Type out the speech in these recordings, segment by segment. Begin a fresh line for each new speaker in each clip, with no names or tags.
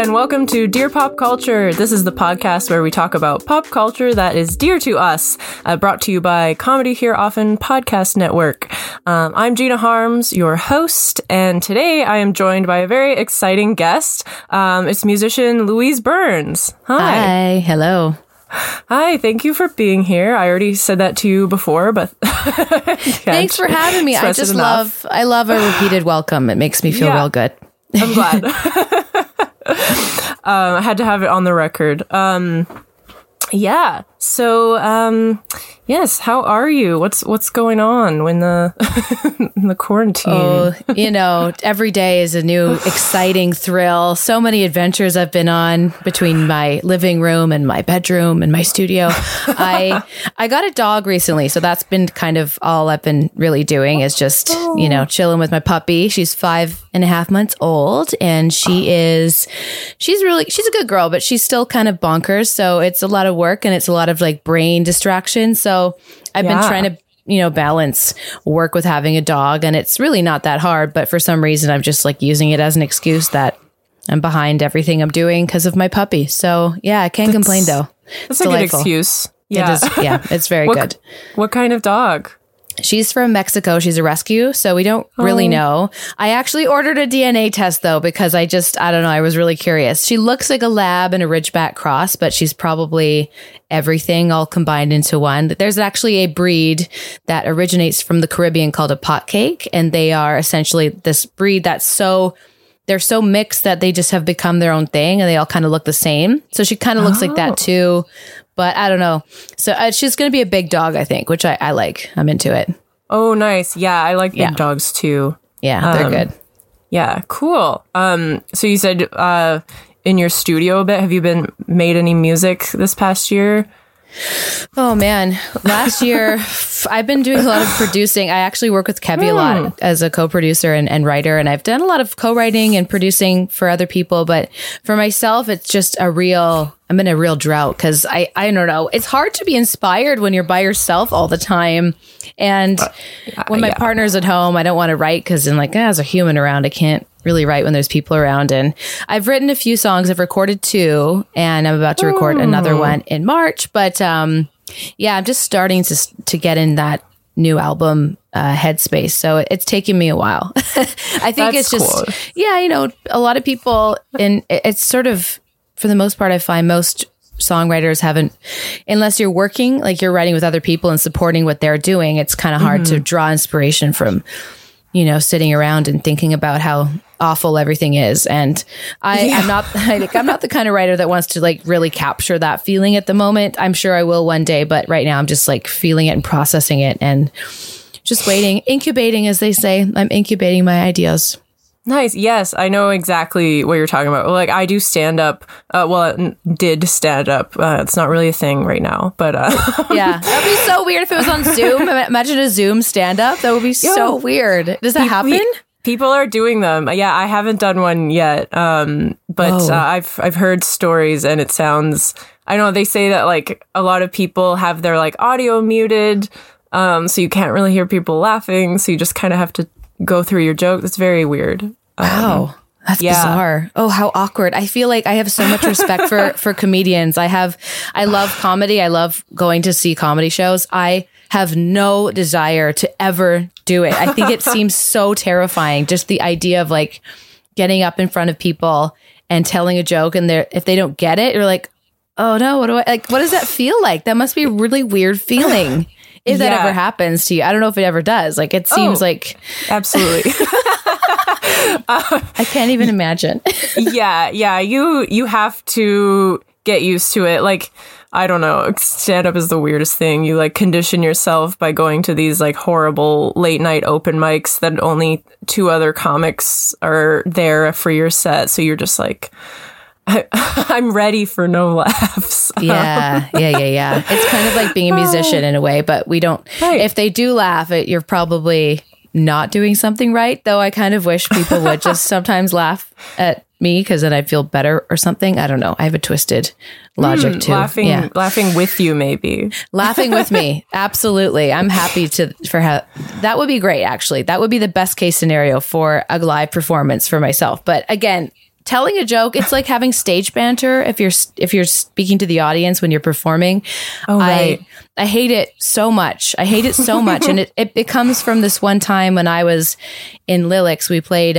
and welcome to Dear Pop Culture. This is the podcast where we talk about pop culture that is dear to us, brought to you by Comedy Here Often Podcast Network. I'm Gina Harms, your host, and today I am joined by a very exciting guest. It's musician Louise Burns.
Hi. Hello.
Hi, thank you for being here. I already said that to you before, but
thanks for having me. I love a repeated welcome. It makes me feel real good.
I'm glad. I had to have it on the record. Yes. How are you? What's going on when in the quarantine?
Oh, every day is a new exciting thrill. So many adventures I've been on between my living room and my bedroom and my studio. I got a dog recently, so that's been kind of all I've been really doing is just, chilling with my puppy. She's 5.5 months old and she's a good girl, but she's still kind of bonkers. So it's a lot of work and it's a lot of like brain distraction. So I've been trying to, balance work with having a dog, and it's really not that hard. But for some reason, I'm just like using it as an excuse that I'm behind everything I'm doing because of my puppy. So I can't complain though.
That's a good excuse. Yeah.
It's very good.
What kind of dog?
She's from Mexico. She's a rescue, so we don't really know. I actually ordered a DNA test, though, because I don't know. I was really curious. She looks like a lab and a Ridgeback cross, but she's probably everything all combined into one. There's actually a breed that originates from the Caribbean called a potcake, and they are essentially this breed they're so mixed that they just have become their own thing, and they all kind of look the same. So she kind of looks like that, too. But I don't know. So she's going to be a big dog, I think, which I like. I'm into it.
Oh, nice. Yeah, I like big dogs, too.
Yeah, they're good.
Yeah, cool. So you said in your studio a bit, have you made any music this past year?
Oh, man. Last year, I've been doing a lot of producing. I actually work with Kevy a lot as a co-producer and writer, and I've done a lot of co-writing and producing for other people. But for myself, it's just I'm in a real drought because I don't know. It's hard to be inspired when you're by yourself all the time. And when my partner's at home, I don't want to write because I'm like, as a human around, I can't really write when there's people around. And I've written a few songs. I've recorded 2, and I'm about to record another one in March. But I'm just starting to get in that new album headspace. So it's taken me a while. I think it's just, cool. A lot of people, and it's sort of, for the most part, I find most songwriters haven't, unless you're working, like you're writing with other people and supporting what they're doing, it's kind of hard to draw inspiration from, sitting around and thinking about how awful everything is. And I'm not the kind of writer that wants to like really capture that feeling at the moment. I'm sure I will one day, but right now I'm just like feeling it and processing it and just waiting, incubating, as they say. I'm incubating my ideas.
Nice. Yes, I know exactly what you're talking about. Like, I do stand up. Did stand up. It's not really a thing right now, but
yeah, that'd be so weird if it was on Zoom. Imagine a Zoom stand up. That would be so weird. Does that happen?
People are doing them. Yeah, I haven't done one yet. But I've heard stories, and it sounds. I know they say that like a lot of people have their like audio muted, so you can't really hear people laughing. So you just kind of have to go through your joke. That's very weird.
Wow. That's bizarre. Oh, how awkward. I feel like I have so much respect for comedians. I love comedy. I love going to see comedy shows. I have no desire to ever do it. I think it seems so terrifying. Just the idea of like getting up in front of people and telling a joke, and if they don't get it, you're like, oh no, what does that feel like? That must be a really weird feeling. If that ever happens to you. I don't know if it ever does. Like, it seems like...
Absolutely.
I can't even imagine.
Yeah. You have to get used to it. Like, I don't know. Stand-up is the weirdest thing. You, like, condition yourself by going to these, like, horrible late-night open mics that only 2 other comics are there for your set. So you're just like... I'm ready for no laughs.
Yeah. It's kind of like being a musician in a way, but we don't. Right. If they do laugh, you're probably not doing something right. Though I kind of wish people would just sometimes laugh at me because then I'd feel better or something. I don't know. I have a twisted logic too.
Laughing with you, maybe.
Laughing with me. Absolutely. I'm happy that would be great. Actually, that would be the best case scenario for a live performance for myself. But again, telling a joke, it's like having stage banter if you're speaking to the audience when you're performing.
Oh, right.
I hate it so much. And it comes from this one time when I was in Lilix. We played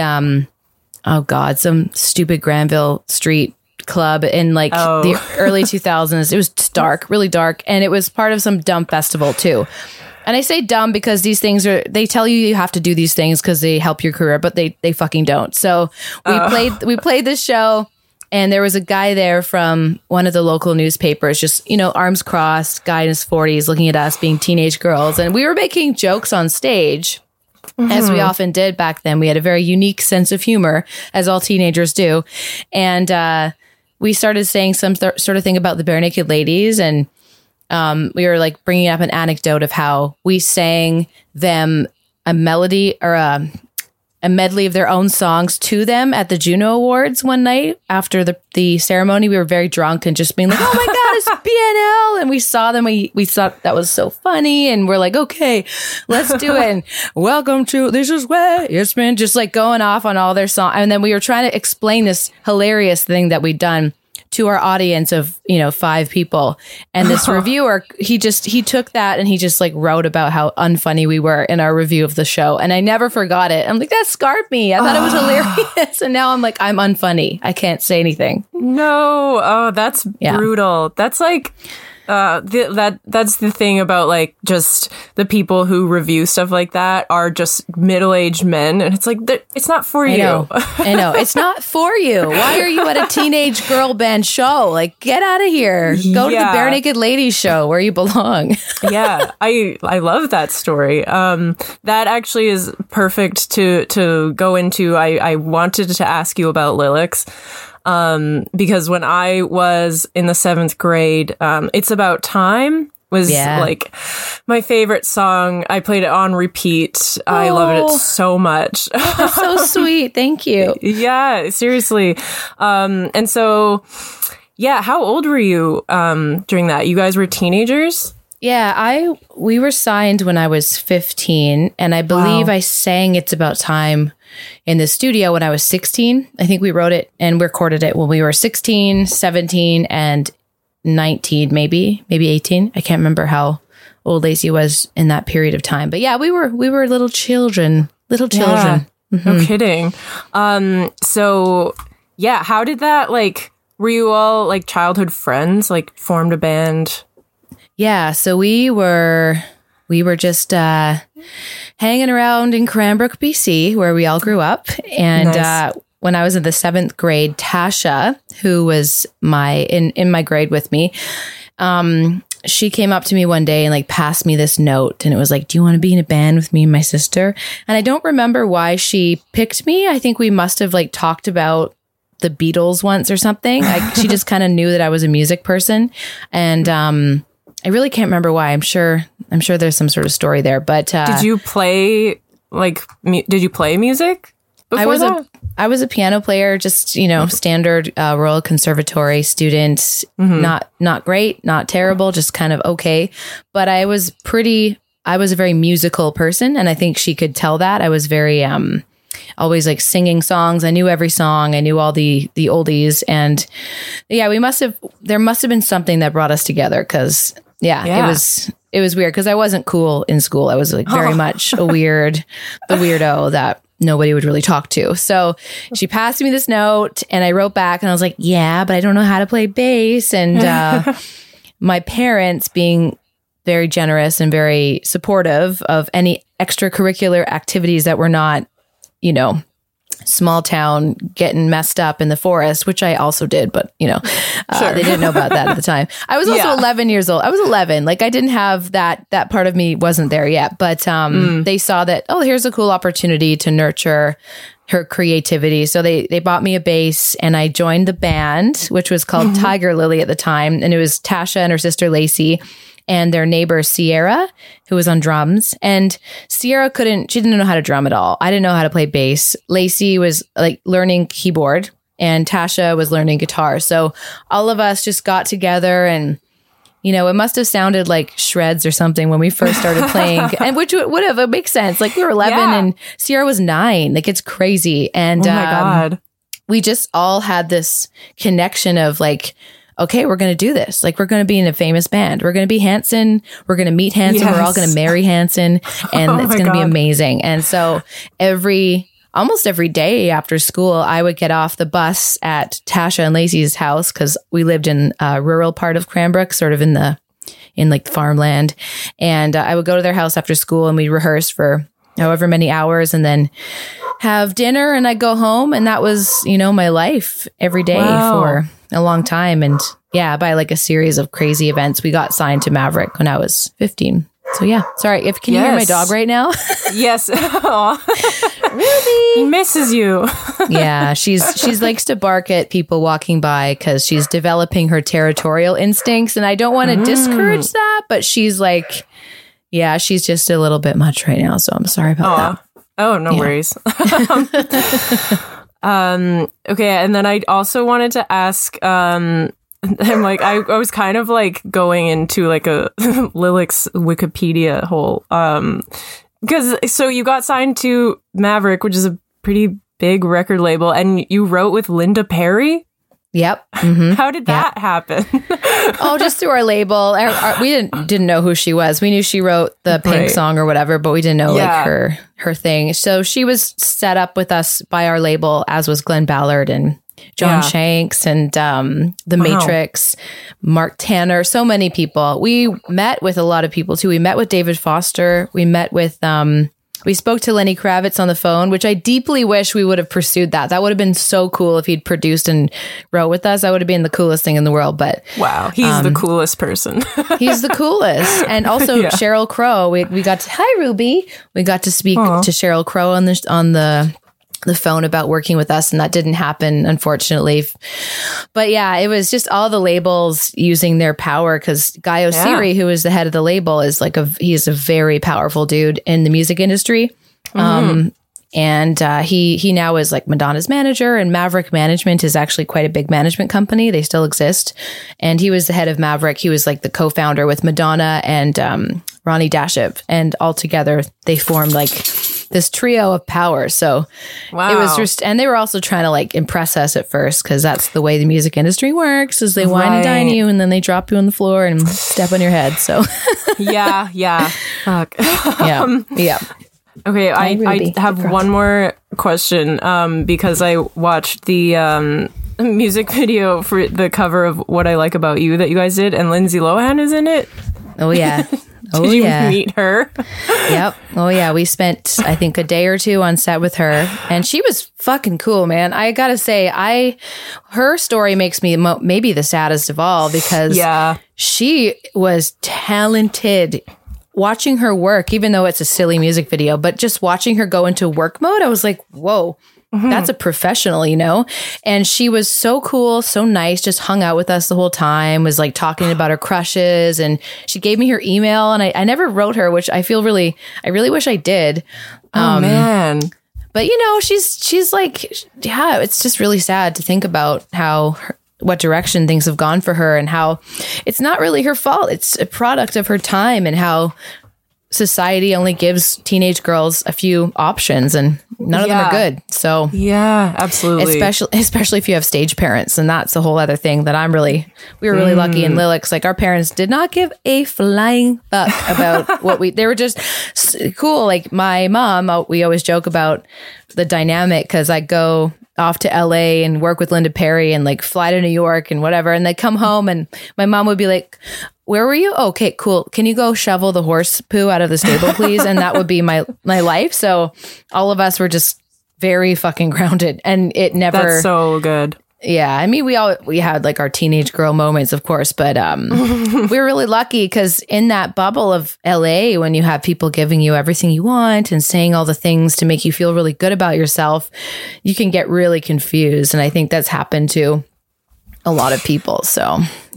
some stupid Granville Street club in like the early 2000s. It was dark, really dark, and it was part of some dumb festival too. And I say dumb because these things they tell you have to do these things because they help your career, but they fucking don't. So we played this show, and there was a guy there from one of the local newspapers, just, arms crossed, guy in his 40s looking at us being teenage girls. And we were making jokes on stage, as we often did back then. We had a very unique sense of humor, as all teenagers do. And we started saying some sort of thing about the Bare Naked Ladies, and we were like bringing up an anecdote of how we sang them a melody or a medley of their own songs to them at the Juno Awards one night after the ceremony. We were very drunk and just being like, oh my God, it's BNL. And we saw them. We thought that was so funny. And we're like, okay, let's do it. And welcome to This Is Where It's Been, just like going off on all their songs. And then we were trying to explain this hilarious thing that we'd done to our audience of 5 people, and this reviewer he took that and he just like wrote about how unfunny we were in our review of the show, and I never forgot it. I'm like, that scarred me. I thought it was hilarious, and now I'm like, I'm unfunny. I can't say anything.
No, that's brutal. That's like that's the thing about like just the people who review stuff like that are just middle-aged men, and it's like it's not for you.
I know it's not for you. Why are you at a teenage girl band show? Like, get out of here. Go to the Bare Naked Ladies show where you belong.
Yeah, I love that story. That actually is perfect to go into. I wanted to ask you about Lilix. Because when I was in the 7th grade, It's About Time was like my favorite song. I played it on repeat. I loved it so much.
That's so sweet. Thank you.
Yeah, seriously. And so, how old were you during that? You guys were teenagers?
Yeah, we were signed when I was 15, and I believe I sang It's About Time in the studio when I was 16. I think we wrote it and recorded it when we were 16, 17, and 19, maybe 18. I can't remember how old Lacey was in that period of time. But yeah, we were little children. Yeah. Mm-hmm.
No kidding. So yeah, how did that, like, were you all like childhood friends, like formed a band?
Yeah, so we were just hanging around in Cranbrook, BC, where we all grew up. And nice. When I was in the 7th grade, Tasha, who was in my grade with me, she came up to me one day and like passed me this note, and it was like, do you want to be in a band with me and my sister? And I don't remember why she picked me. I think we must have like talked about the Beatles once or something. She just kind of knew that I was a music person, and I really can't remember why. I'm sure there's some sort of story there. But
did you play music before that?
I was a piano player, just, standard Royal Conservatory student. Mm-hmm. Not great, not terrible, just kind of okay. But I was a very musical person, and I think she could tell that. I was very always like singing songs. I knew every song. I knew all the oldies, and yeah, there must have been something that brought us together, because it was weird because I wasn't cool in school. I was like very much the weirdo that nobody would really talk to. So she passed me this note, and I wrote back, and I was like, yeah, but I don't know how to play bass. And my parents, being very generous and very supportive of any extracurricular activities that were not, small town getting messed up in the forest, which I also did, but sure. They didn't know about that at the time. I was also 11 years old. I was 11. Like, I didn't have that part of me wasn't there yet, but they saw that, here's a cool opportunity to nurture her creativity. So they bought me a bass, and I joined the band, which was called Tiger Lily at the time. And it was Tasha and her sister Lacey and their neighbor Sierra, who was on drums. And Sierra she didn't know how to drum at all. I didn't know how to play bass. Lacey was like learning keyboard, and Tasha was learning guitar. So all of us just got together, and it must have sounded like Shreds or something when we first started playing, and which would have, it makes sense. Like, we were 11 and Sierra was 9. Like, it's crazy. And
oh my God.
we just all had this connection of like, okay, we're going to do this. Like, we're going to be in a famous band. We're going to be Hanson. We're going to meet Hanson. We're all going to marry Hanson, and it's going to be amazing. And so almost every day after school, I would get off the bus at Tasha and Lacey's house, because we lived in a rural part of Cranbrook, sort of in like farmland. And I would go to their house after school, and we'd rehearse for however many hours, and then have dinner, and I'd go home. And that was, my life every day for a long time. And yeah, by like a series of crazy events, we got signed to Maverick when I was 15. So yeah, sorry, can you hear my dog right now?
Yes.
Ruby
he misses you.
Yeah, she's likes to bark at people walking by because she's developing her territorial instincts, and I don't want to discourage that, but she's like, yeah, she's just a little bit much right now, so I'm sorry about that.
Oh, no worries. Okay, and then I also wanted to ask, I'm like, I was kind of like going into like a Lilacs Wikipedia hole. So you got signed to Maverick, which is a pretty big record label, and you wrote with Linda Perry?
Yep. Mm-hmm.
How did that happen?
Just through our label. We didn't know who she was. We knew she wrote the Pink song or whatever, but we didn't know like her thing. So she was set up with us by our label, as was Glenn Ballard and John Shanks and The Matrix, Mark Tanner, so many people. We met with a lot of people too. We met with David Foster. We met with we spoke to Lenny Kravitz on the phone, which I deeply wish we would have pursued that. That would have been so cool if he'd produced and wrote with us. That would have been the coolest thing in the world. But
wow, he's the coolest person.
He's the coolest. And also Sheryl Crow. We got to, hi Ruby. We got to speak to Sheryl Crow on the phone about working with us, and that didn't happen, unfortunately. But yeah, it was just all the labels using their power, because Guy Oseary, who is the head of the label, is like he's a very powerful dude in the music industry. And he now is like Madonna's manager, and Maverick Management is actually quite a big management company. They still exist. And he was the head of Maverick. He was like the co-founder with Madonna and Ronnie Dashev, and all together they formed like this trio of power. So it was just, and they were also trying to like impress us at first, because that's the way the music industry works, is they wine and dine you, and then they drop you on the floor and step on your head. So
Fuck.
Yeah.
Okay, I have one more question, because I watched the music video for the cover of What I Like About You that you guys did, and Lindsay Lohan is in it.
Oh yeah.
Did you meet her?
Yep. Oh yeah, we spent I think a day or two on set with her, and she was fucking cool, man. I gotta say, her story makes me maybe the saddest of all, because she was talented. Watching her work, even though it's a silly music video, but just watching her go into work mode, I was like, whoa, that's a professional, And she was so cool, so nice, just hung out with us the whole time, was like talking about her crushes, and she gave me her email, and I never wrote her, which I really wish I did.
Oh man.
But she's like, it's just really sad to think about what direction things have gone for her, and how it's not really her fault. It's a product of her time, and how society only gives teenage girls a few options, and none of them are good. So
yeah, absolutely.
Especially if you have stage parents, and that's a whole other thing that we were really lucky in Lilacs. Like, our parents did not give a flying fuck about they were just cool. Like my mom, we always joke about the dynamic, because I go off to LA and work with Linda Perry and like fly to New York and whatever. And they come home, and my mom would be like, where were you? Okay, cool. Can you go shovel the horse poo out of the stable, please? And that would be my life. So all of us were just very fucking grounded, and it never.
That's so good.
Yeah, I mean, we had like our teenage girl moments, of course, but we were really lucky, because in that bubble of LA, when you have people giving you everything you want and saying all the things to make you feel really good about yourself, you can get really confused. And I think that's happened to a lot of people. So,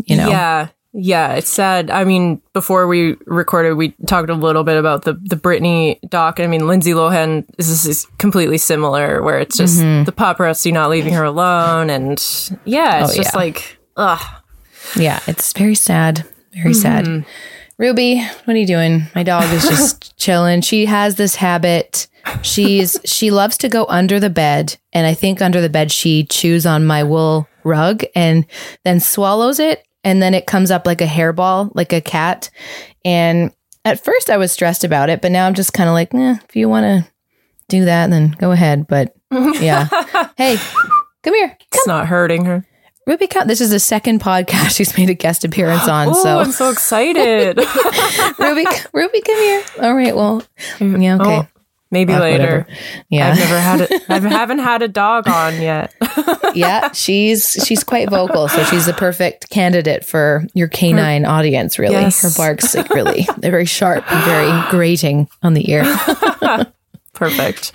Yeah, it's sad. I mean, before we recorded, we talked a little bit about the Britney doc. I mean, Lindsay Lohan is completely similar, where it's just the paparazzi not leaving her alone. And it's just like, ugh.
Yeah, it's very sad. Very sad. Ruby, what are you doing? My dog is just chilling. She has this habit She loves to go under the bed, and I think under the bed she chews on my wool rug and then swallows it, and then it comes up like a hairball, like a cat. And at first I was stressed about it, but now I'm just kind of like, if you want to do that, then go ahead. But yeah. Hey, come here. Come.
It's not hurting her.
Ruby, this is the second podcast she's made a guest appearance on.
Oh, I'm so excited.
Ruby, come here. All right, well, yeah, okay.
Oh, maybe later.
Whatever. Yeah.
I've never had it. I haven't had a dog on yet.
Yeah, she's quite vocal, so she's the perfect candidate for your canine audience, really.
Yes.
Her bark's like really, they're very sharp and very grating on the ear.
Perfect.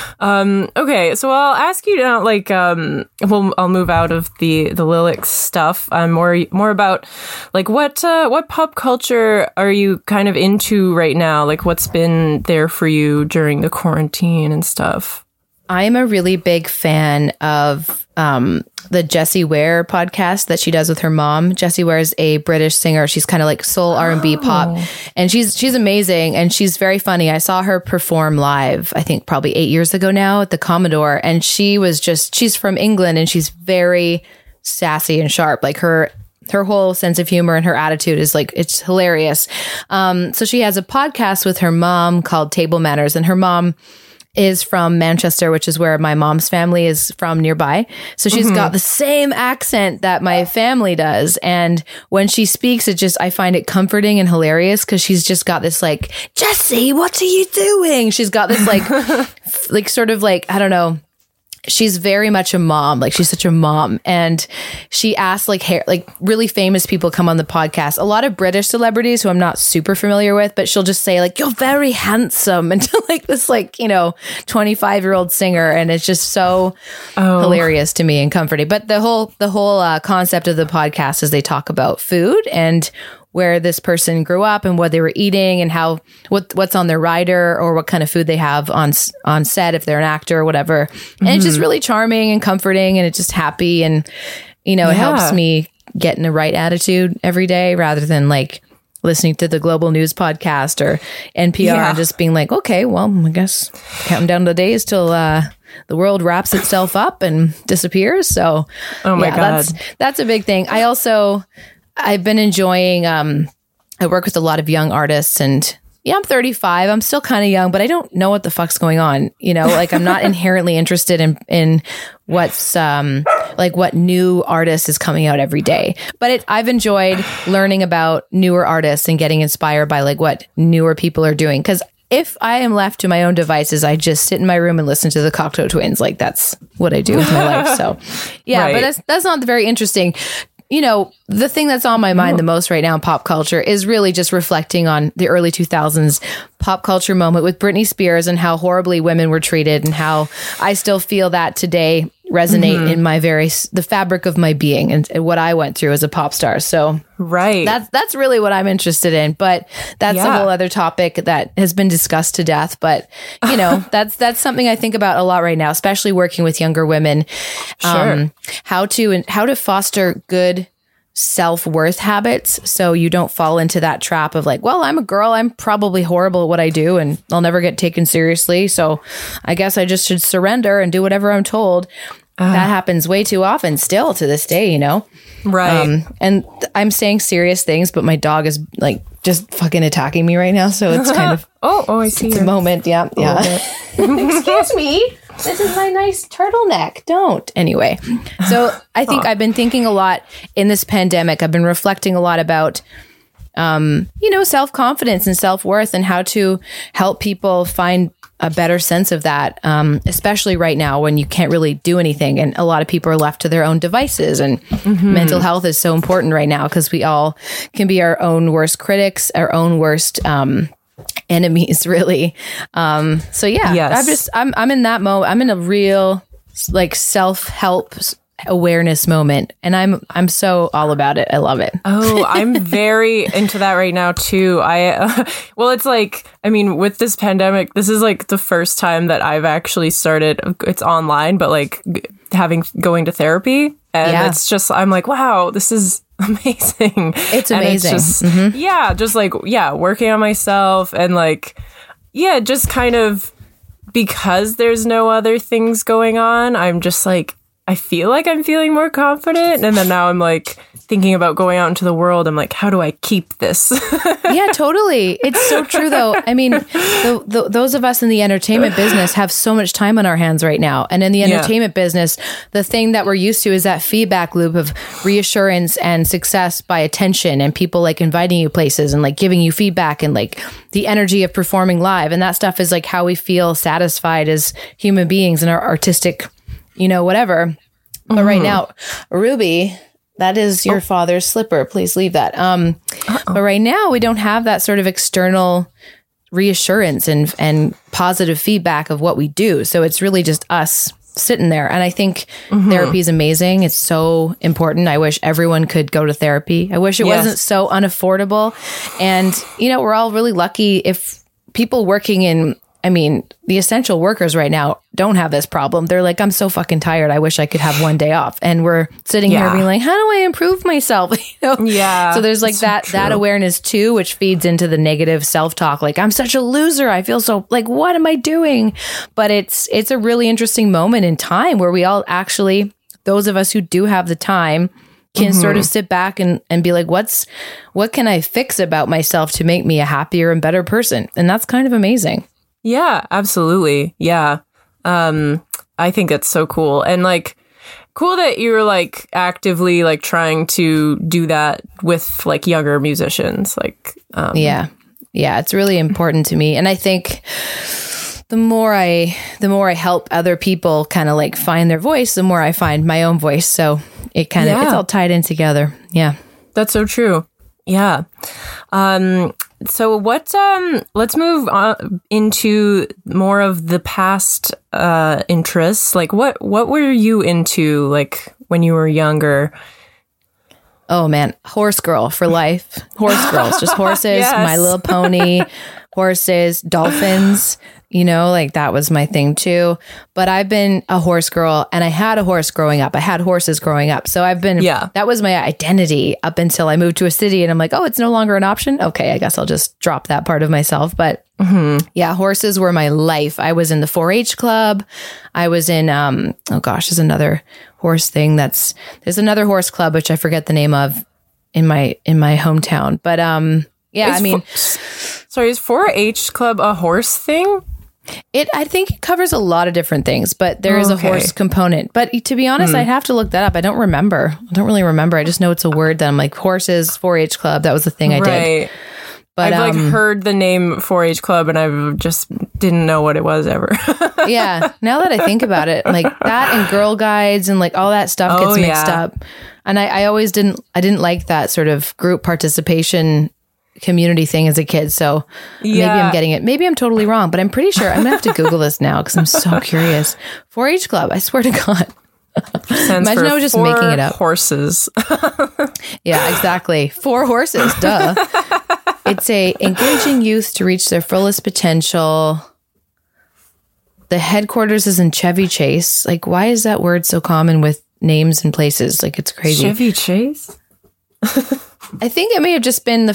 Okay, so I'll ask you now, like, I'll move out of the Lilac stuff. More about, like, what pop culture are you kind of into right now? Like, what's been there for you during the quarantine and stuff?
I'm a really big fan of the Jessie Ware podcast that she does with her mom. Jessie Ware is a British singer. She's kind of like soul R&B pop, and she's amazing, and she's very funny. I saw her perform live, I think probably 8 years ago now at the Commodore, and she's from England, and she's very sassy and sharp. Like her whole sense of humor and her attitude is like, it's hilarious. So she has a podcast with her mom called Table Manners, and her mom is from Manchester, which is where my mom's family is from nearby. So she's got the same accent that my family does. And when she speaks, I find it comforting and hilarious because she's just got this like, Jessie, what are you doing? She's got this like, sort of like, I don't know. She's very much a mom. Like, she's such a mom. And she asks like really famous people come on the podcast. A lot of British celebrities who I'm not super familiar with, but she'll just say like, you're very handsome. And to like this, like, 25-year-old singer. And it's just so hilarious to me and comforting. But the whole concept of the podcast is they talk about food and where this person grew up and what they were eating and what's on their rider or what kind of food they have on set if they're an actor or whatever. And it's just really charming and comforting, and it's just happy, and it helps me get in the right attitude every day rather than like listening to the Global News podcast or NPR and just being like, okay, well, I guess counting down the days till the world wraps itself up and disappears. So
God.
that's a big thing. I've been enjoying, I work with a lot of young artists, and I'm 35. I'm still kind of young, but I don't know what the fuck's going on. Like I'm not inherently interested in what's, like what new artist is coming out every day. But I've enjoyed learning about newer artists and getting inspired by like what newer people are doing. Cause if I am left to my own devices, I just sit in my room and listen to the Cocteau Twins. Like that's what I do with my life. So yeah, but that's not very interesting. The thing that's on my mind the most right now in pop culture is really just reflecting on the early 2000s pop culture moment with Britney Spears and how horribly women were treated, and how I still feel that today resonate in the fabric of my being and what I went through as a pop star. So that's really what I'm interested in, but that's a whole other topic that has been discussed to death. But that's something I think about a lot right now, especially working with younger women. How to foster good self-worth habits so you don't fall into that trap of like, well, I'm a girl, I'm probably horrible at what I do and I'll never get taken seriously, so I guess I just should surrender and do whatever I'm told. That happens way too often still to this day,
right.
And I'm saying serious things, but my dog is like just fucking attacking me right now, so it's kind of
I see
it's a moment. Yeah. Excuse me, this is my nice turtleneck. Don't. Anyway, so I think I've been thinking a lot in this pandemic. I've been reflecting a lot about, self-confidence and self-worth and how to help people find a better sense of that, especially right now when you can't really do anything and a lot of people are left to their own devices, and mental health is so important right now because we all can be our own worst critics, our own worst enemies, really. So yeah, yes. I'm in that mode. I'm in a real like self-help awareness moment, and I'm so all about it. I love it.
I'm very into that right now too. It's like, I mean, with this pandemic, this is like the first time that I've actually started, it's online, but like going to therapy, and it's just, I'm like, wow, this is amazing. It's amazing. And it's just, just like, working on myself and like, just kind of because there's no other things going on, I'm just like, I feel like I'm feeling more confident. And then now I'm like thinking about going out into the world. I'm like, how do I keep this?
Yeah, totally. It's so true, though. I mean, those of us in the entertainment business have so much time on our hands right now. And in the entertainment business, the thing that we're used to is that feedback loop of reassurance and success by attention and people like inviting you places and like giving you feedback and like the energy of performing live. And that stuff is like how we feel satisfied as human beings in our artistic, whatever. But right now, Ruby, that is your father's slipper. Please leave that. But right now, we don't have that sort of external reassurance and positive feedback of what we do. So it's really just us sitting there. And I think therapy is amazing. It's so important. I wish everyone could go to therapy. I wish it wasn't so unaffordable. And, we're all really lucky if people working in, the essential workers right now don't have this problem. They're like, I'm so fucking tired. I wish I could have one day off. And we're sitting here being like, how do I improve myself?
Yeah.
So there's like that awareness too, which feeds into the negative self-talk. Like, I'm such a loser. I feel so like, what am I doing? But it's a really interesting moment in time where we all actually, those of us who do have the time, can sort of sit back and be like, what can I fix about myself to make me a happier and better person? And that's kind of amazing.
Yeah, absolutely. Yeah. I think that's so cool. And like, cool that you're like actively like trying to do that with like younger musicians. Like,
yeah, it's really important to me. And I think the more I help other people kind of like find their voice, the more I find my own voice. So it kind of, it's all tied in together. Yeah.
That's so true. Yeah. So let's move on into more of the past interests. Like what were you into like when you were younger?
Oh man, horse girl for life. Horse girls, just horses,
Yes.
My Little Pony, horses, dolphins, like that was my thing too. But I've been a horse girl and I had a horse growing up. I had horses growing up. So I've been, that was my identity up until I moved to a city and I'm like, oh, it's no longer an option. Okay, I guess I'll just drop that part of myself. But yeah, horses were my life. I was in the 4-H club. I was in, there's another horse thing there's another horse club, which I forget the name of in my hometown. But
sorry, is 4-H club a horse thing?
I think it covers a lot of different things, but there is a horse component. But to be honest, I'd have to look that up. I don't really remember. I just know it's a word that I'm like, horses, 4-H club. That was the thing I did. But
I've like heard the name 4-H club and I just didn't know what it was ever.
Yeah. Now that I think about it, like that and Girl Guides and like all that stuff gets mixed up. And I always didn't like that sort of group participation community thing as a kid. So maybe I'm getting it. Maybe I'm totally wrong, but I'm pretty sure I'm going to have to Google this now because I'm so curious. 4-H club. I swear to God. Imagine I was just making it up.
Horses.
Yeah, exactly. 4 horses. Duh. It's engaging youth to reach their fullest potential. The headquarters is in Chevy Chase. Like, why is that word so common with names and places? Like, it's crazy.
Chevy Chase?
I think it may have just been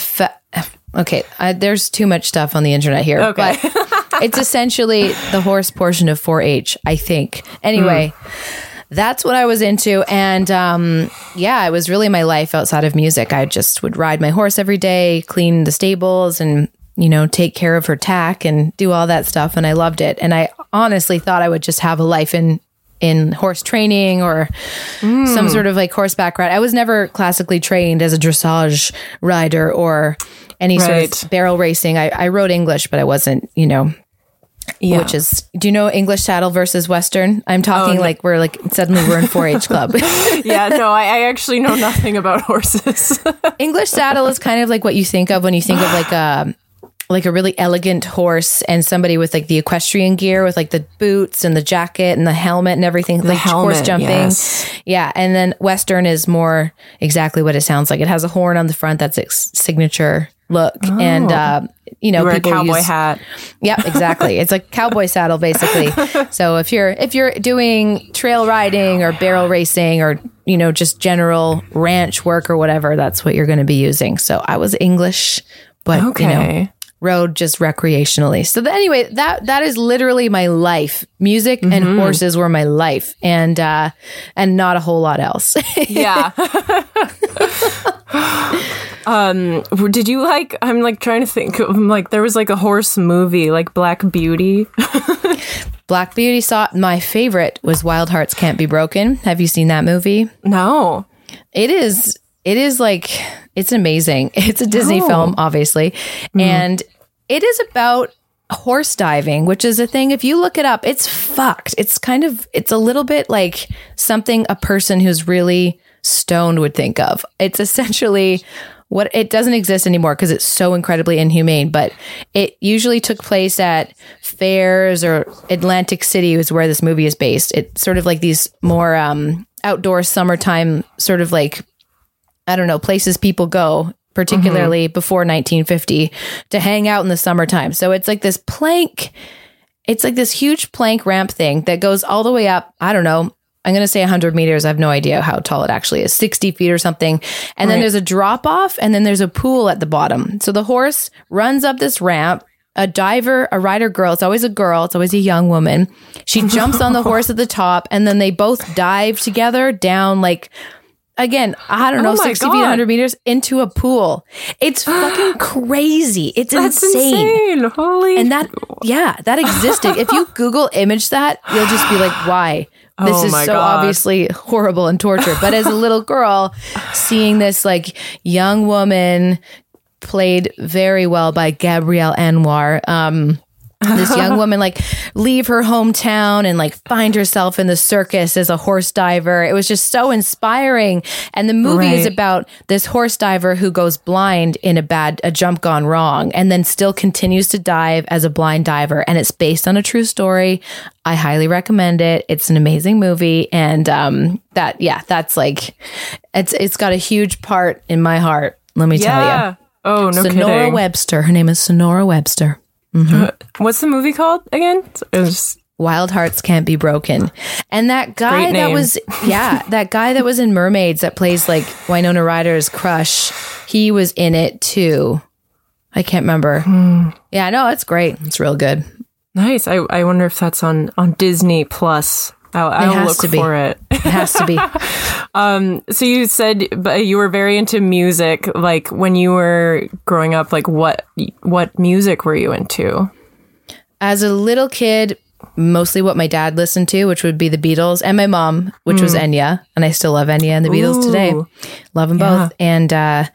there's too much stuff on the internet here.
Okay.
But it's essentially the horse portion of 4-H, I think. Anyway, that's what I was into. And it was really my life outside of music. I just would ride my horse every day, clean the stables and, take care of her tack and do all that stuff. And I loved it. And I honestly thought I would just have a life in horse training or some sort of like horseback ride. I was never classically trained as a dressage rider or any sort of barrel racing. I rode English, but I wasn't, which is, do you know English saddle versus Western? I'm talking like we're like, suddenly we're in 4-H club.
Yeah, no, I actually know nothing about horses.
English saddle is kind of like what you think of when you think of like a really elegant horse and somebody with like the equestrian gear with like the boots and the jacket and the helmet and everything, like horse jumping. Yes. Yeah. And then Western is more exactly what it sounds like. It has a horn on the front. That's its signature look. Oh. And,
you wear a cowboy hat.
Yeah, exactly. It's like cowboy saddle basically. So if you're doing trail riding or barrel racing or, just general ranch work or whatever, that's what you're going to be using. So I was English, but rode just recreationally. So anyway, that is literally my life. Music and horses were my life, and not a whole lot else.
Yeah. Did you like, I'm like trying to think, like there was like a horse movie, like Black Beauty.
Black Beauty my favorite was Wild Hearts Can't Be Broken. Have you seen that movie?
No.
It is like, it's amazing. It's a Disney film, obviously. And it is about horse diving, which is a thing. If you look it up, it's fucked. It's a little bit like something a person who's really stoned would think of. It's essentially it doesn't exist anymore because it's so incredibly inhumane, but it usually took place at fairs, or Atlantic City is where this movie is based. It's sort of like these more outdoor summertime sort of like, I don't know, places people go, particularly before 1950, to hang out in the summertime. So it's like this huge plank ramp thing that goes all the way up, I don't know, I'm going to say 100 meters. I have no idea how tall it actually is, 60 feet or something. And then there's a drop off, and then there's a pool at the bottom. So the horse runs up this ramp. A rider girl, it's always a girl, it's always a young woman. She jumps on the horse at the top, and then they both dive together down, like, again, I don't know, 60 feet, 100 meters into a pool. It's fucking crazy. That's insane.
Holy.
And that existed. If you Google image that, you'll just be like, why? This is so obviously horrible and torture. But as a little girl, seeing this like young woman played very well by Gabrielle Anwar, this young woman like leave her hometown and like find herself in the circus as a horse diver. It was just so inspiring. And the movie is about this horse diver who goes blind in a jump gone wrong, and then still continues to dive as a blind diver. And it's based on a true story. I highly recommend it. It's an amazing movie. And that's like, it's got a huge part in my heart. Let me tell you.
Oh, no kidding.
Sonora Webster. Her name is Sonora Webster.
What's the movie called again?
Wild Hearts Can't Be Broken. And that guy that guy that was in Mermaids that plays like Winona Ryder's crush, he was in it too. I can't remember. Yeah, no, it's great. It's real good.
Nice. I wonder if that's on Disney Plus. I'll look for it.
It has to be.
So you said you were very into music. Like when you were growing up, like what music were you into?
As a little kid, mostly what my dad listened to, which would be the Beatles, and my mom, which was Enya, and I still love Enya and the Beatles today. Love them both. And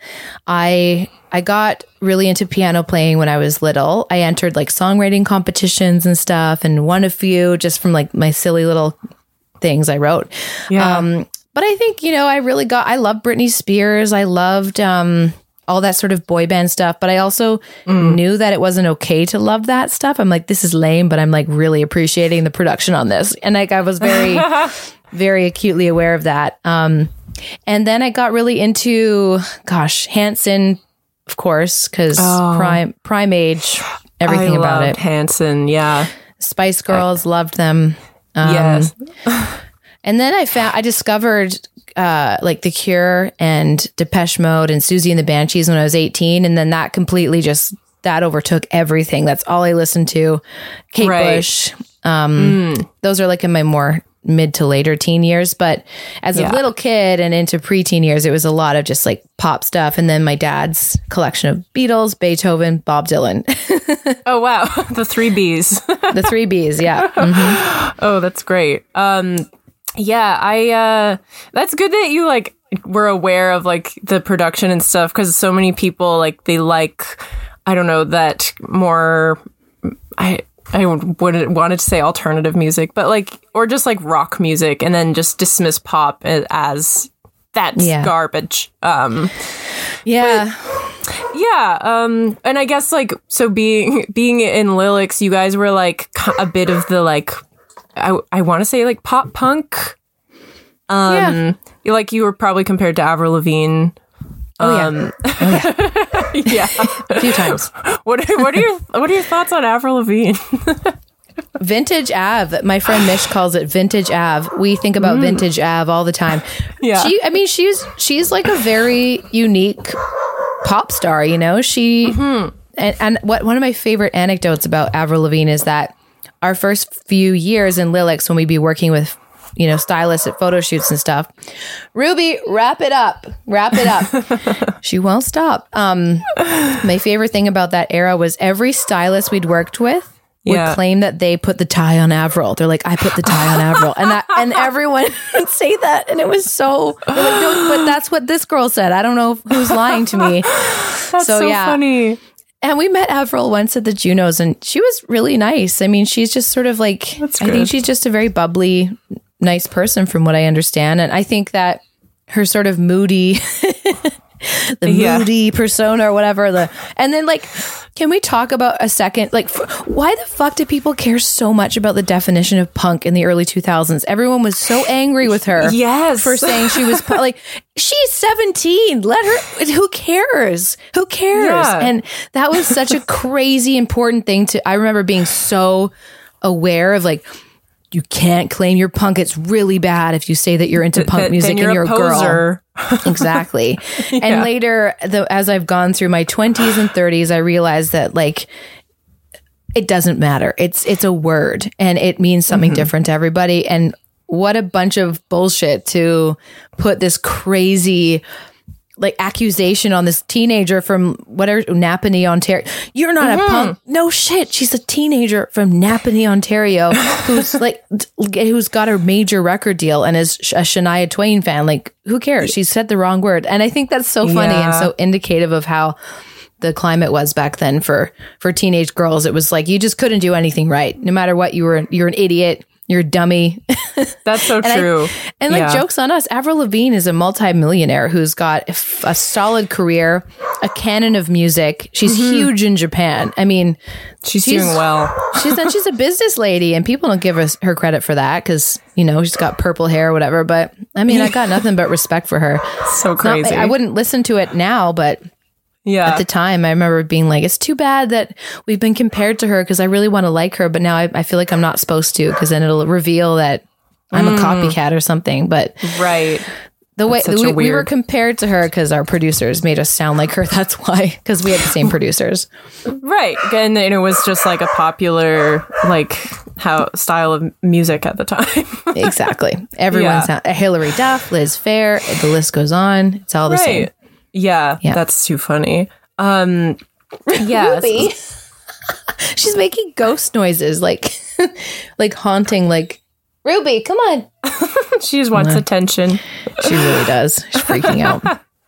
I got really into piano playing when I was little. I entered like songwriting competitions and stuff, and won a few just from like my silly little things I wrote. Yeah. But I think, I loved Britney Spears. I loved all that sort of boy band stuff, but I also knew that it wasn't okay to love that stuff. I'm like, this is lame, but I'm like really appreciating the production on this. And like, I was very, very acutely aware of that. And then I got really into, Hanson, of course, because prime age, everything about it.
Hanson, yeah.
Spice Girls, loved them.
Yes.
And then I discovered like The Cure and Depeche Mode and Susie and the Banshees when I was 18. And then that completely that overtook everything. That's all I listened to. Kate Bush. Those are like in my more mid to later teen years. But as a little kid and into preteen years, it was a lot of just like pop stuff. And then my dad's collection of Beatles, Beethoven, Bob Dylan.
Oh, wow. The 3 Bs.
The 3 Bs, yeah. Mm-hmm.
Oh, that's great. Yeah, that's good that you like were aware of like the production and stuff, because so many people like they like, I don't know, that more, I wanted to say alternative music, but like, or just like rock music, and then just dismiss pop as that's garbage. And I guess like, so being in Lilix, you guys were like a bit of the like, I want to say like pop punk. Like you were probably compared to Avril Lavigne.
Yeah. A few times.
What are your thoughts on Avril Lavigne?
Vintage Av. My friend Mish calls it Vintage Av. We think about Vintage Av all the time. Yeah. She's like a very unique pop star, She And what one of my favorite anecdotes about Avril Lavigne is that our first few years in Lilacs, when we'd be working with, you know, stylists at photo shoots and stuff, Ruby, wrap it up. She won't stop. My favorite thing about that era was every stylist we'd worked with would claim that they put the tie on Avril. They're like, I put the tie on Avril. And everyone would say that. And it was so, like, no, but that's what this girl said. I don't know who's lying to me.
That's so funny.
And we met Avril once at the Junos, and she was really nice. I mean, she's just sort of like, I think she's just a very bubbly, nice person from what I understand. And I think that her sort of moody, moody persona or whatever. And then, like, can we talk about a second, like, why the fuck do people care so much about the definition of punk in the early 2000s? Everyone was so angry with her for saying she was like, she's 17. Let her, who cares? Who cares? Yeah. And that was such a crazy important thing I remember being so aware of, like, you can't claim you're punk. It's really bad if you say that you're into punk music and you're a girl. Exactly. And later, as I've gone through my 20s and 30s, I realized that, like, it doesn't matter. It's a word and it means something different to everybody. And what a bunch of bullshit to put this crazy, like, accusation on this teenager from whatever, Napanee, Ontario. You're not a punk. No shit. She's a teenager from Napanee, Ontario, who's got a major record deal and is a Shania Twain fan. Like, who cares? She said the wrong word. And I think that's so funny and so indicative of how the climate was back then for teenage girls. It was like, you just couldn't do anything right. No matter what, you're an idiot. You're a dummy.
That's so true.
Joke's on us. Avril Lavigne is a multimillionaire who's got a solid career, a canon of music. She's huge in Japan. I mean,
she's doing well.
She's a business lady, and people don't give her credit for that because, you know, she's got purple hair or whatever. But I mean, I got nothing but respect for her.
So crazy.
I wouldn't listen to it now, but at the time, I remember being like, it's too bad that we've been compared to her because I really want to like her. But now I feel like I'm not supposed to because then it'll reveal that I'm a copycat or something. But the way we were compared to her because our producers made us sound like her. That's why, because we had the same producers.
Right. And it was just like a popular, like, style of music at the time.
Exactly. Everyone sounded Hilary Duff, Liz Phair, the list goes on. It's all the same.
Yeah, that's too funny. Ruby.
She's making ghost noises, like like haunting, like, Ruby, come on.
She just wants attention.
She really does. She's freaking out.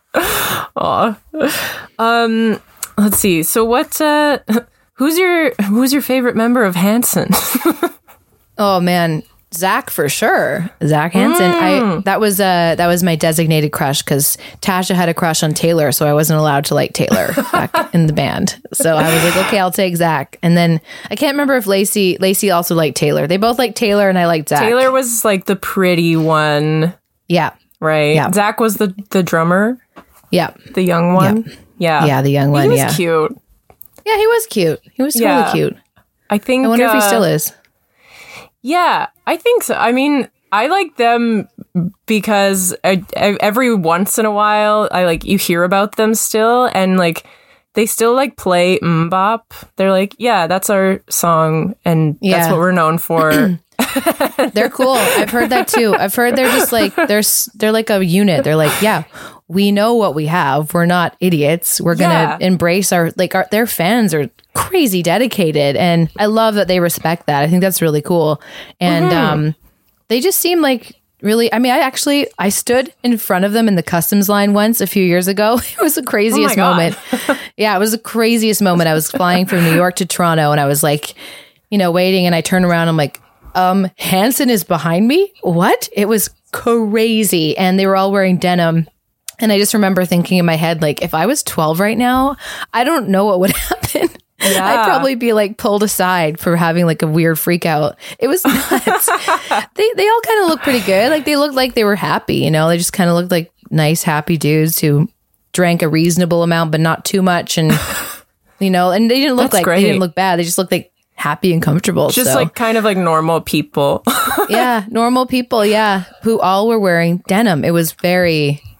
Aw. Let's see. So who's your favorite member of Hanson?
Oh man. Zach for sure. Zach Hanson. That was my designated crush because Tasha had a crush on Taylor, so I wasn't allowed to like Taylor back in the band. So I was like, okay, I'll take Zach. And then I can't remember if Lacey also liked Taylor. They both liked Taylor, and I liked Zach.
Taylor was like the pretty one.
Yeah.
Right. Yeah. Zach was the drummer.
Yeah.
The young one. Yeah.
Yeah, the young one.
He was cute.
Yeah, he was cute. He was totally cute.
I
wonder if he still is.
Yeah, I think so. I mean, I like them because every once in a while, you hear about them still, and like they still like play MMMBop. They're like, yeah, that's our song, and that's what we're known for.
They're cool. I've heard that too. I've heard they're just like they're like a unit. They're like, yeah, we know what we have. We're not idiots. We're gonna embrace their fans are crazy dedicated, and I love that they respect that. I think that's really cool. And they just seem like really, I mean, I stood in front of them in the customs line once a few years ago. It was the craziest moment. Yeah, it was the craziest moment. I was flying from New York to Toronto, and I was like, you know, waiting, and I turned around, I'm like, Hanson is behind me? What? It was crazy. And they were all wearing denim. And I just remember thinking in my head, like, if I was 12 right now, I don't know what would happen. Yeah. I'd probably be like pulled aside for having like a weird freak out. It was nuts. They all kind of look pretty good. Like they looked like they were happy, you know, they just kind of looked like nice, happy dudes who drank a reasonable amount, but not too much. And, you know, and they didn't look they didn't look bad. They just looked like happy and comfortable.
Just like kind of like normal people.
Yeah. Normal people. Yeah. Who all were wearing denim. It was very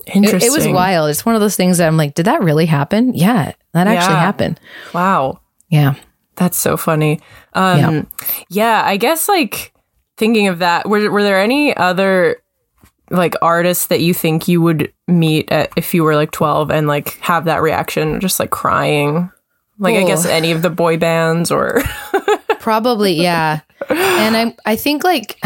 Interesting.
It was wild. It's one of those things that I'm like, did that really happen? Yeah, that actually happened.
Wow.
Yeah.
That's so funny. Yeah, I guess like thinking of that, were there any other like artists that you think you would meet if you were like 12 and like have that reaction, just like crying? Like, I guess any of the boy bands or
probably, yeah. And I think like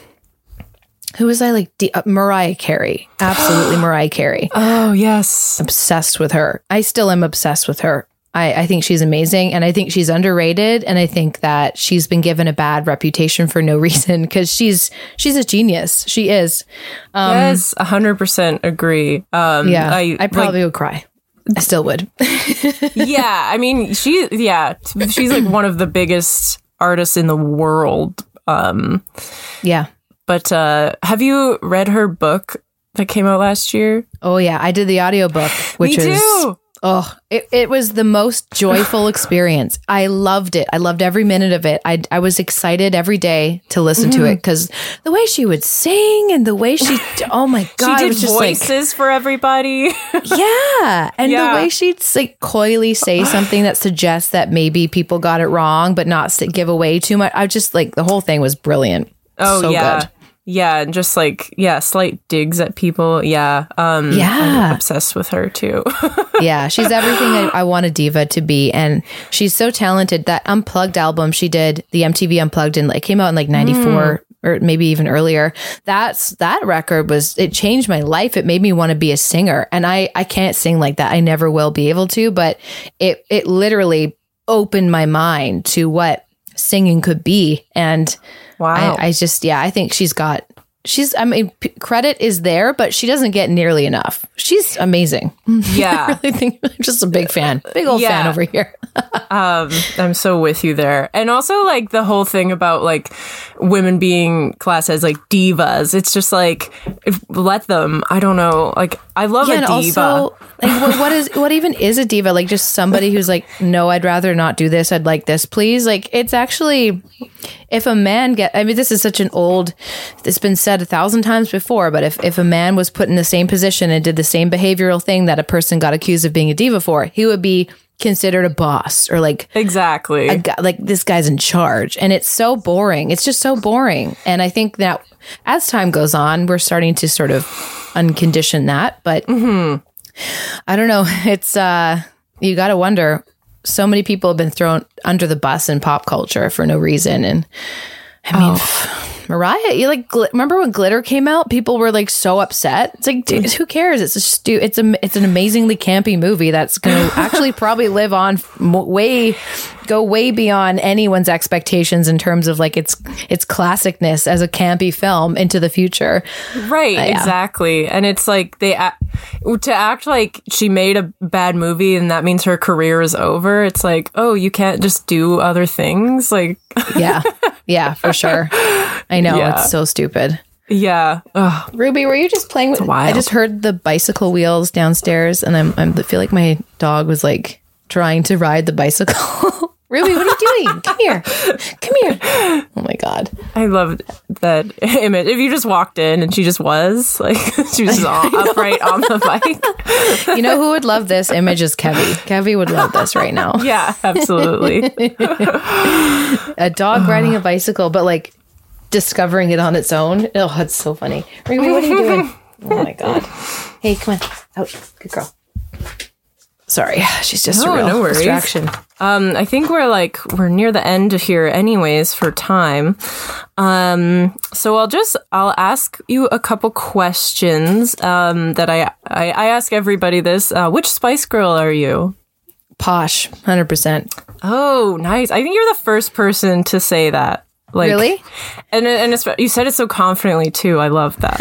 who was I like? Mariah Carey. Absolutely Mariah Carey.
Oh, yes.
Obsessed with her. I still am obsessed with her. I think she's amazing, and I think she's underrated, and I think that she's been given a bad reputation for no reason because she's a genius. She is.
Yes, 100% agree.
I probably would cry. I still would.
Yeah, I mean, she's like one of the biggest artists in the world.
Yeah.
But have you read her book that came out last year?
Oh, yeah. I did the audiobook, which
Me too.
It was the most joyful experience. I loved it. I loved every minute of it. I was excited every day to listen to it because the way she would sing and the way she, oh my God.
She did voices for everybody.
Yeah. And the way she'd like coyly say something that suggests that maybe people got it wrong, but not give away too much. I just like the whole thing was brilliant.
Oh,
so
yeah.
Good.
Yeah, and just like, slight digs at people. Yeah. I'm obsessed with her too.
Yeah, she's everything I want a diva to be. And she's so talented. That Unplugged album she did, the MTV Unplugged, and it came out in like 94 or maybe even earlier. That record it changed my life. It made me want to be a singer. And I can't sing like that. I never will be able to, but it literally opened my mind to what singing could be. And
wow.
I think I mean, credit is there, but she doesn't get nearly enough. She's amazing.
Yeah.
I really think I'm just a big fan. Big old fan over here.
I'm so with you there. And also like the whole thing about like women being classed as like divas. It's just like, let them, I don't know. Like I love a diva.
Also, like, what even is a diva? Like just somebody who's like, no, I'd rather not do this. I'd like this, please. Like it's actually, if a man this is such it's been said 1,000 times before, but if a man was put in the same position and did the same behavioral thing that a person got accused of being a diva for, he would be considered a boss or like
exactly
a guy, like this guy's in charge. And it's so boring. It's just so boring. And I think that as time goes on, we're starting to sort of uncondition that. But I don't know. It's you got to wonder. So many people have been thrown under the bus in pop culture for no reason. And I mean, Mariah, you like remember when Glitter came out? People were like so upset. It's like, dude, who cares? It's an amazingly campy movie that's going to actually probably live on go way beyond anyone's expectations in terms of like its classicness as a campy film into the future.
Right, exactly. And it's like to act like she made a bad movie and that means her career is over. It's like, oh, you can't just do other things. Like, yeah, for sure. I know, it's so stupid. Yeah. Ugh.
Ruby, were you just playing with? I just heard the bicycle wheels downstairs, and I feel like my dog was like trying to ride the bicycle. Ruby, what are you doing? Come here. Oh my God.
I love that image. If you just walked in and she just was like, she was upright on the bike.
You know who would love this image is Kevy. Kevy would love this right now.
Yeah, absolutely.
A dog riding a bicycle, but like discovering it on its own. Oh, that's so funny. Ruby, what are you doing? Oh my God. Hey, come on. Out. Good girl. Sorry, she's just a real distraction.
I think we're near the end here anyways for time. So I'll ask you a couple questions that I ask everybody this. Which Spice Girl are you?
Posh, 100%.
Oh, nice. I think you're the first person to say that. Like,
really?
And you said it so confidently too. I love that.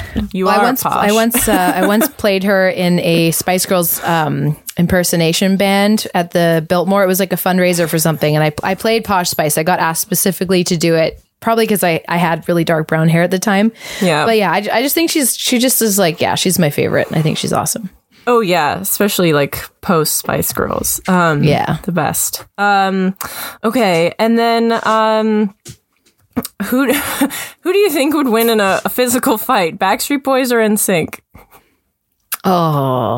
I once played her in a Spice Girls impersonation band at the Biltmore. It was like a fundraiser for something, and I played Posh Spice. I got asked specifically to do it, probably because I had really dark brown hair at the time. Yeah, but yeah, I just think she just is like, yeah, she's my favorite. I think she's awesome.
Oh yeah, especially like post Spice Girls.
Yeah,
the best. Okay, and then who do you think would win in a physical fight? Backstreet Boys or NSYNC?
Oh,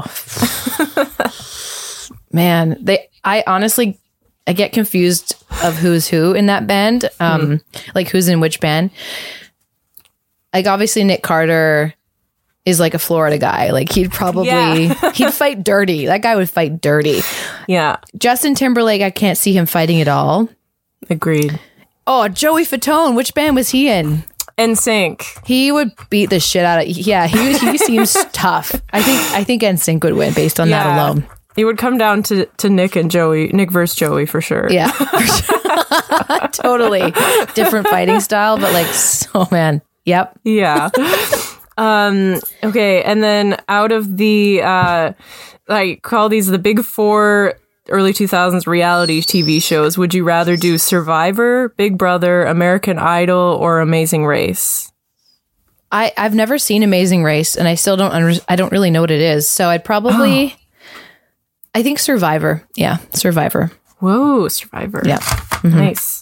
man. I honestly, I get confused of who's who in that band. Like who's in which band. Like obviously Nick Carter is like a Florida guy. Like he'd probably, he'd fight dirty. That guy would fight dirty.
Yeah.
Justin Timberlake, I can't see him fighting at all.
Agreed.
Oh, Joey Fatone. Which band was he in?
NSYNC.
He would beat the shit out of. Yeah, he seems tough. I think NSYNC would win based on that alone.
It would come down to Nick and Joey, Nick versus Joey for sure.
Yeah, totally different fighting style, but like, oh man, yep,
yeah. Okay, and then out of the I call these the big four early 2000s reality TV shows. Would you rather do Survivor, Big Brother, American Idol, or Amazing Race?
I've never seen Amazing Race, and I still don't I don't really know what it is. So I'd probably, I think Survivor. Yeah, Survivor.
Whoa, Survivor.
Yeah,
nice.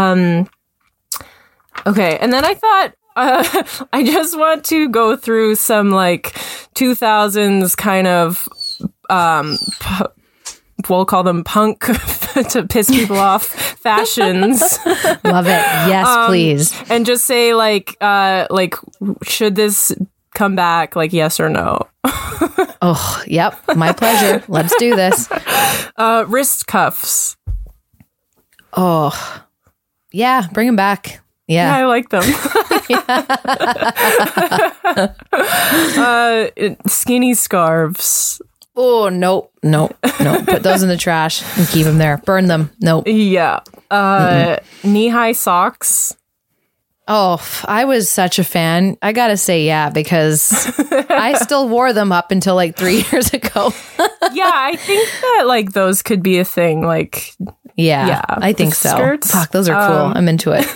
Okay, and then I thought I just want to go through some like 2000s kind of we'll call them punk to piss people off fashions.
Love it. Yes, please.
And just say like should this come back? Like yes or no?
Oh, yep. My pleasure. Let's do this.
Wrist cuffs.
Oh, yeah. Bring them back.
Yeah,
Yeah.
I like them. Skinny scarves.
Oh, no. Put those in the trash and keep them there. Burn them. Nope.
Yeah. Knee-high socks.
Oh, I was such a fan. I gotta say, yeah, because I still wore them up until like 3 years ago.
Yeah, I think that like those could be a thing. Like,
yeah, I think so.
Skirts.
Fuck, those are cool. I'm into it.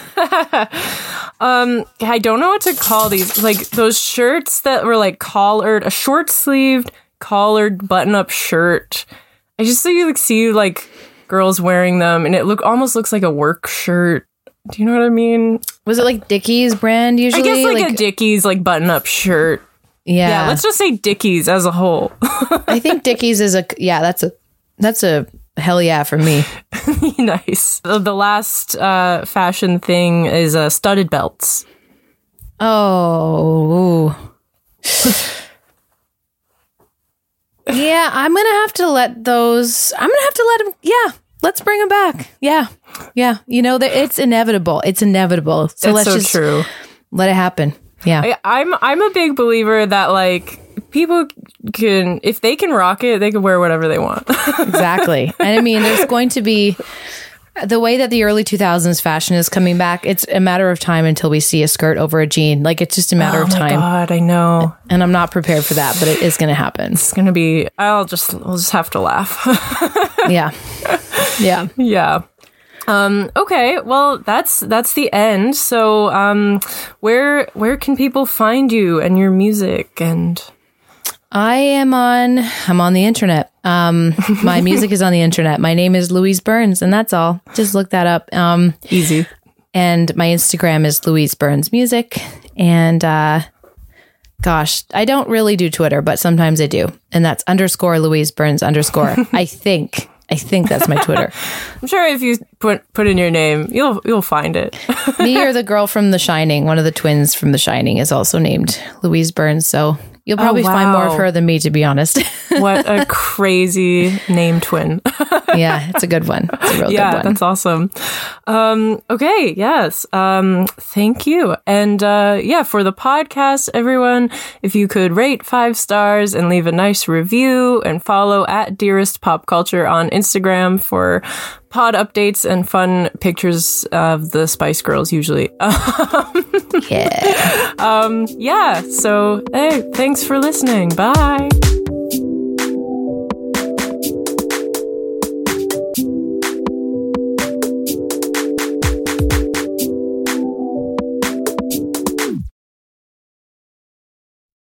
I don't know what to call these. Like those shirts that were like collared, a short-sleeved collared button-up shirt. I just see like girls wearing them, and it almost looks like a work shirt. Do you know what I mean?
Was it like Dickies brand usually?
I guess like a Dickies like button-up shirt. Yeah, let's just say Dickies as a whole.
I think Dickies is that's a hell yeah for me.
Nice. The last fashion thing is studded belts.
Oh. Yeah, I'm going to have to let them, let's bring them back. Yeah. You know, it's inevitable. It's inevitable. So let's just
true.
Let it happen. Yeah.
I'm a big believer that like people can, if they can rock it, they can wear whatever they want.
Exactly. And I mean, there's going to be the way that the early 2000s fashion is coming back. It's a matter of time until we see a skirt over a jean. Like it's just a matter of time.
Oh my God, I know.
And I'm not prepared for that, but it is going to happen.
It's going to be, we'll just have to laugh.
Yeah.
Yeah. Okay, well, that's the end. So, where can people find you and your music? And
I'm on the internet. My music is on the internet. My name is Louise Burns, and that's all. Just look that up.
Easy.
And my Instagram is Louise Burns Music. And gosh, I don't really do Twitter, but sometimes I do. And that's _Louise Burns _ I think that's my Twitter.
I'm sure if you put in your name, you'll find it.
Me or the girl from The Shining, one of the twins from The Shining, is also named Louise Burns. So you'll probably find more of her than me, to be honest.
What a crazy name twin.
Yeah, it's a good one. It's a real good one.
That's awesome. Okay, yes. Thank you. And for the podcast, everyone, if you could rate 5 stars and leave a nice review and follow at Dearest Pop Culture on Instagram for pod updates and fun pictures of the Spice Girls usually.
Yeah.
So hey, thanks for listening. Bye.